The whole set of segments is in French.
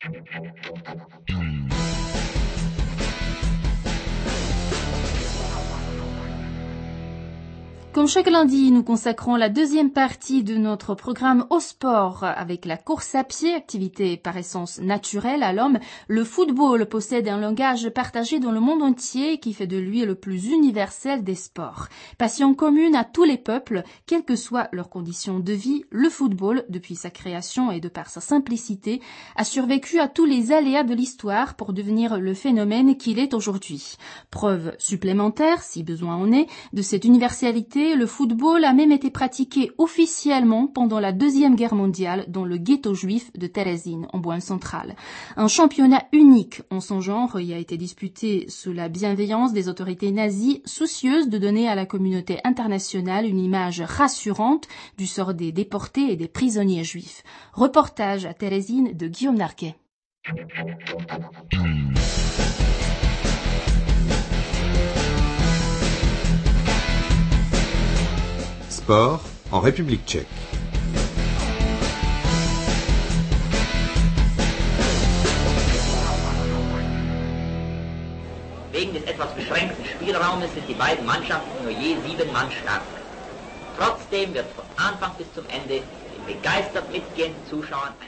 Comme chaque lundi, nous consacrons la deuxième partie de notre programme au sport avec la course à pied, activité par essence naturelle à l'homme. Le football possède un langage partagé dans le monde entier qui fait de lui le plus universel des sports. Passion commune à tous les peuples, quelles que soient leurs conditions de vie, le football, depuis sa création et de par sa simplicité, a survécu à tous les aléas de l'histoire pour devenir le phénomène qu'il est aujourd'hui. Preuve supplémentaire, si besoin en est, de cette universalité, le football a même été pratiqué officiellement pendant la Deuxième Guerre mondiale dans le ghetto juif de Terezín, en Bohême centrale. Un championnat unique en son genre y a été disputé sous la bienveillance des autorités nazies, soucieuses de donner à la communauté internationale une image rassurante du sort des déportés et des prisonniers juifs. Reportage à Terezín de Guillaume Narquet. Sport en République tchèque. Wegen des etwas beschränkten Spielraumes sind die beiden Mannschaften nur je 7 Mann stark. Trotzdem wird von Anfang bis zum Ende den begeistert mitgehenden Zuschauern ein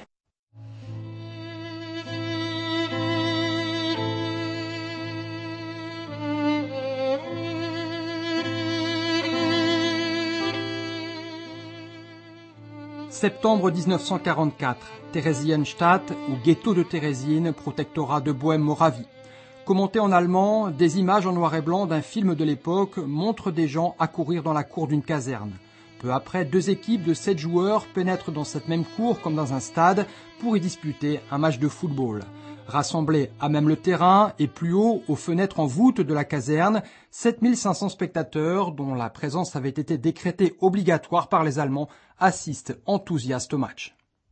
Septembre 1944, Theresienstadt ou ghetto de Terezín, protectorat de Bohême-Moravie. Commenté en allemand, des images en noir et blanc d'un film de l'époque montrent des gens accourir dans la cour d'une caserne. Peu après, 2 équipes de 7 joueurs pénètrent dans cette même cour comme dans un stade pour y disputer un match de football. Rassemblés à même le terrain et plus haut, aux fenêtres en voûte de la caserne, 7500 spectateurs, dont la présence avait été décrétée obligatoire par les Allemands, assistent enthousiastes au match.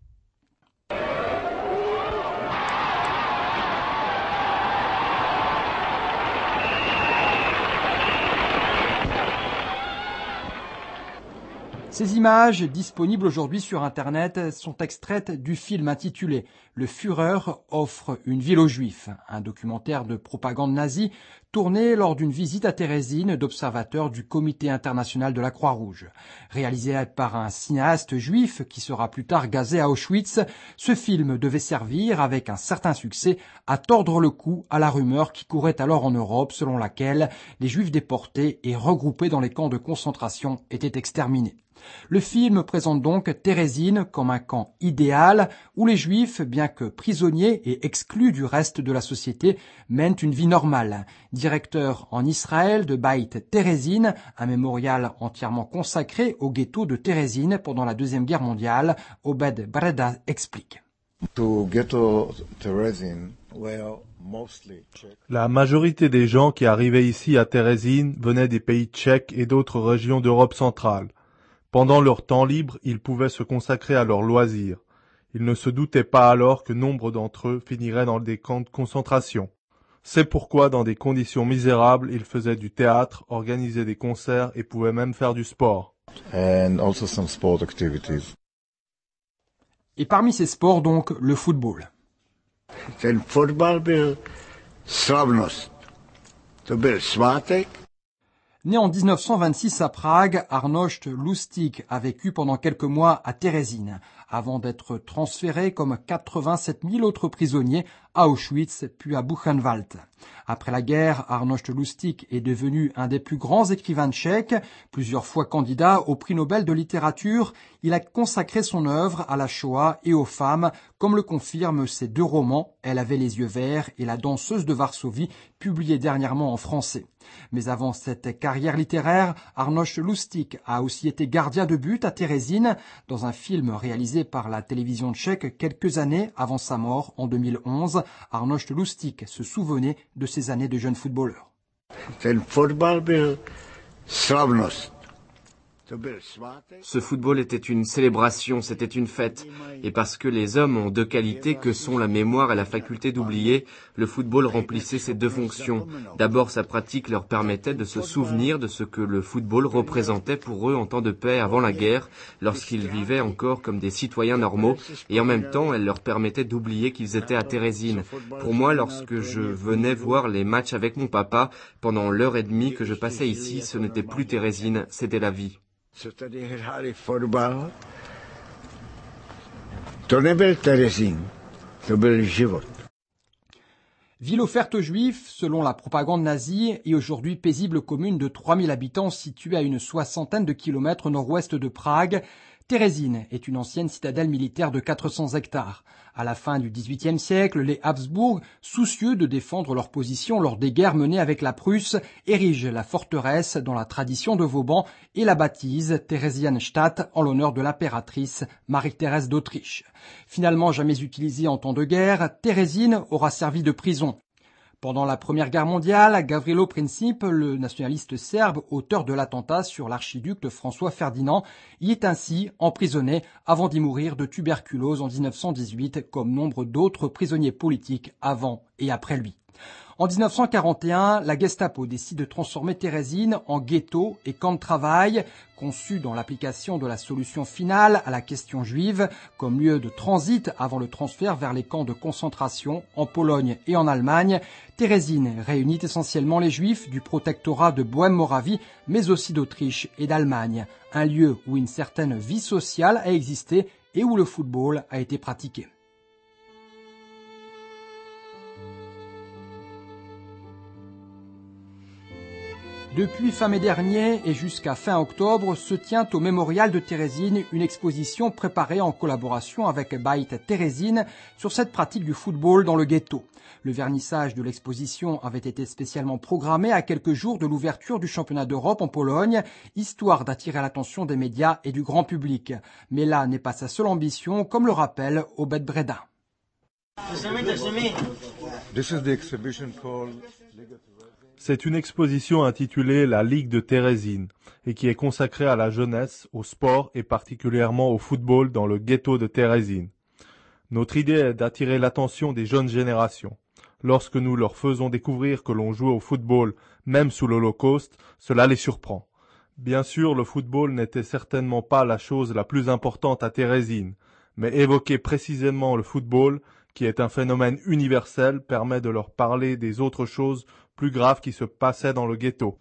Ces images, disponibles aujourd'hui sur Internet, sont extraites du film intitulé « Le Führer offre une ville aux Juifs », un documentaire de propagande nazie tourné lors d'une visite à Terezín d'observateurs du Comité international de la Croix-Rouge. Réalisé par un cinéaste juif qui sera plus tard gazé à Auschwitz, ce film devait servir, avec un certain succès, à tordre le cou à la rumeur qui courait alors en Europe selon laquelle les Juifs déportés et regroupés dans les camps de concentration étaient exterminés. Le film présente donc Terezín comme un camp idéal où les Juifs, bien que prisonniers et exclus du reste de la société, mènent une vie normale. Directeur en Israël de Beit Terezín, un mémorial entièrement consacré au ghetto de Terezín pendant la Deuxième Guerre mondiale, Obed Breda explique. La majorité des gens qui arrivaient ici à Terezín venaient des pays tchèques et d'autres régions d'Europe centrale. Pendant leur temps libre, ils pouvaient se consacrer à leurs loisirs. Ils ne se doutaient pas alors que nombre d'entre eux finiraient dans des camps de concentration. C'est pourquoi, dans des conditions misérables, ils faisaient du théâtre, organisaient des concerts et pouvaient même faire du sport. Et parmi ces sports, donc, le football. Ten fotbal byl slavnost. To byl svátek. Né en 1926 à Prague, Arnošt Lustig a vécu pendant quelques mois à Terezín, avant d'être transféré comme 87 000 autres prisonniers à Auschwitz puis à Buchenwald. Après la guerre, Arnošt Lustig est devenu un des plus grands écrivains tchèques. Plusieurs fois candidat au prix Nobel de littérature, il a consacré son œuvre à la Shoah et aux femmes, comme le confirment ses 2 romans, Elle avait les yeux verts et La danseuse de Varsovie, publiés dernièrement en français. Mais avant cette carrière littéraire, Arnošt Lustig a aussi été gardien de but à Terezín, dans un film réalisé par la télévision tchèque quelques années avant sa mort en 2011. Arnošt Lustig se souvenait de ses années de jeune footballeur. Ten fotbal byl slavnost. Ce football était une célébration, c'était une fête. Et parce que les hommes ont deux qualités que sont la mémoire et la faculté d'oublier, le football remplissait ces deux fonctions. D'abord, sa pratique leur permettait de se souvenir de ce que le football représentait pour eux en temps de paix avant la guerre, lorsqu'ils vivaient encore comme des citoyens normaux, et en même temps, elle leur permettait d'oublier qu'ils étaient à Térésine. Pour moi, lorsque je venais voir les matchs avec mon papa, pendant l'heure et demie que je passais ici, ce n'était plus Térésine, c'était la vie. To nebyl Terezín, to byl život. Ville offerte aux Juifs, selon la propagande nazie, et aujourd'hui paisible commune de 3000 habitants située à une soixantaine de kilomètres nord-ouest de Prague, Térezín est une ancienne citadelle militaire de 400 hectares. À la fin du XVIIIe siècle, les Habsbourg, soucieux de défendre leur position lors des guerres menées avec la Prusse, érigent la forteresse dans la tradition de Vauban et la baptisent Theresienstadt en l'honneur de l'impératrice Marie-Thérèse d'Autriche. Finalement jamais utilisée en temps de guerre, Térezín aura servi de prison. Pendant la Première Guerre mondiale, Gavrilo Princip, le nationaliste serbe, auteur de l'attentat sur l'archiduc de François Ferdinand, y est ainsi emprisonné avant d'y mourir de tuberculose en 1918, comme nombre d'autres prisonniers politiques avant et après lui. En 1941, la Gestapo décide de transformer Térezín en ghetto et camp de travail, conçu dans l'application de la solution finale à la question juive, comme lieu de transit avant le transfert vers les camps de concentration en Pologne et en Allemagne. Térezín réunit essentiellement les Juifs du protectorat de Bohême-Moravie, mais aussi d'Autriche et d'Allemagne, un lieu où une certaine vie sociale a existé et où le football a été pratiqué. Depuis fin mai dernier et jusqu'à fin octobre se tient au mémorial de Térezín une exposition préparée en collaboration avec Beit Térezín sur cette pratique du football dans le ghetto. Le vernissage de l'exposition avait été spécialement programmé à quelques jours de l'ouverture du championnat d'Europe en Pologne, histoire d'attirer l'attention des médias et du grand public. Mais là n'est pas sa seule ambition, comme le rappelle Obed Breda. C'est une exposition intitulée La Ligue de Térezín et qui est consacrée à la jeunesse, au sport et particulièrement au football dans le ghetto de Térezín. Notre idée est d'attirer l'attention des jeunes générations. Lorsque nous leur faisons découvrir que l'on joue au football même sous l'Holocauste, cela les surprend. Bien sûr, le football n'était certainement pas la chose la plus importante à Térezín, mais évoquer précisément le football, qui est un phénomène universel, permet de leur parler des autres choses plus graves qui se passaient dans le ghetto.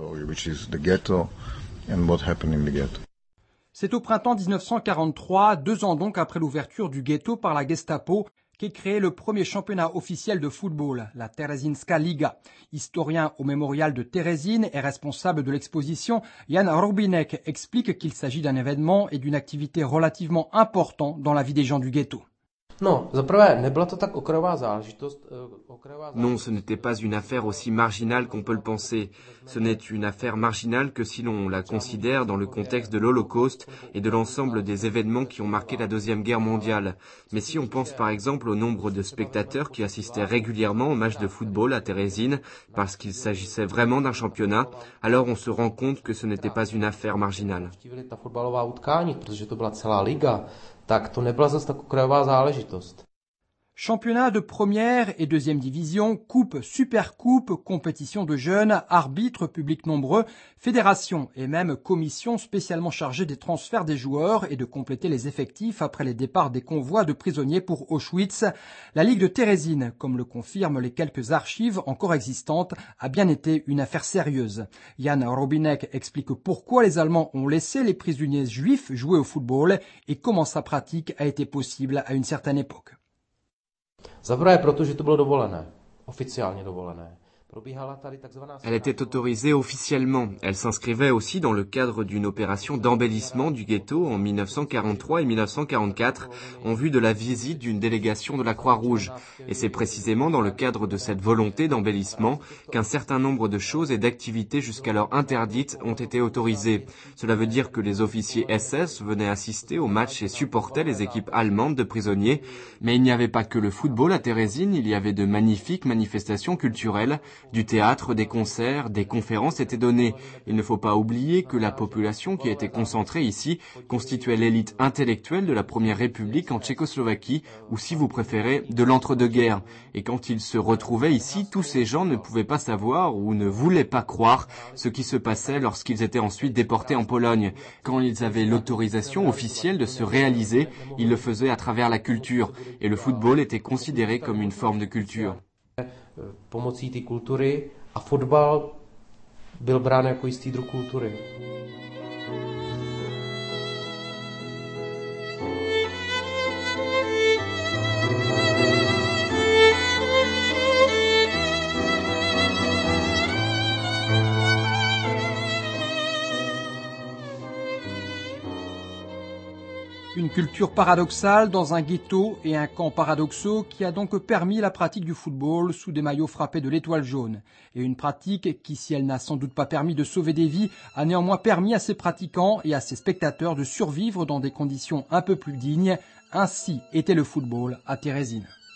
C'est au printemps 1943, 2 ans donc après l'ouverture du ghetto par la Gestapo, qu'est créé le premier championnat officiel de football, la Terezínska Liga. Historien au mémorial de Térezín et responsable de l'exposition, Jan Robinek explique qu'il s'agit d'un événement et d'une activité relativement important dans la vie des gens du ghetto. Non, ce n'était pas une affaire aussi marginale qu'on peut le penser. Ce n'est une affaire marginale que si l'on la considère dans le contexte de l'Holocauste et de l'ensemble des événements qui ont marqué la Deuxième Guerre mondiale. Mais si on pense par exemple au nombre de spectateurs qui assistaient régulièrement aux matchs de football à Térezín, parce qu'il s'agissait vraiment d'un championnat, alors on se rend compte que ce n'était pas une affaire marginale. Tak to nebyla zase tak okrajová záležitost. Championnat de première et deuxième division, coupe, supercoupe, compétition de jeunes, arbitres, public nombreux, fédération et même commission spécialement chargée des transferts des joueurs et de compléter les effectifs après les départs des convois de prisonniers pour Auschwitz. La Ligue de Térezín, comme le confirment les quelques archives encore existantes, a bien été une affaire sérieuse. Jan Robinek explique pourquoi les Allemands ont laissé les prisonniers juifs jouer au football et comment sa pratique a été possible à une certaine époque. Za prvé, protože to bylo dovolené, oficiálně dovolené. Elle était autorisée officiellement. Elle s'inscrivait aussi dans le cadre d'une opération d'embellissement du ghetto en 1943 et 1944 en vue de la visite d'une délégation de la Croix-Rouge. Et c'est précisément dans le cadre de cette volonté d'embellissement qu'un certain nombre de choses et d'activités jusqu'alors interdites ont été autorisées. Cela veut dire que les officiers SS venaient assister aux matchs et supportaient les équipes allemandes de prisonniers. Mais il n'y avait pas que le football à Térezín, il y avait de magnifiques manifestations culturelles. Du théâtre, des concerts, des conférences étaient données. Il ne faut pas oublier que la population qui était concentrée ici constituait l'élite intellectuelle de la Première République en Tchécoslovaquie, ou si vous préférez, de l'entre-deux-guerres. Et quand ils se retrouvaient ici, tous ces gens ne pouvaient pas savoir ou ne voulaient pas croire ce qui se passait lorsqu'ils étaient ensuite déportés en Pologne. Quand ils avaient l'autorisation officielle de se réaliser, ils le faisaient à travers la culture. Et le football était considéré comme une forme de culture. Pomocí té kultury a fotbal byl brán jako jistý druh kultury. Une culture paradoxale dans un ghetto et un camp paradoxaux qui a donc permis la pratique du football sous des maillots frappés de l'étoile jaune. Et une pratique qui, si elle n'a sans doute pas permis de sauver des vies, a néanmoins permis à ses pratiquants et à ses spectateurs de survivre dans des conditions un peu plus dignes. Ainsi était le football à Terezín.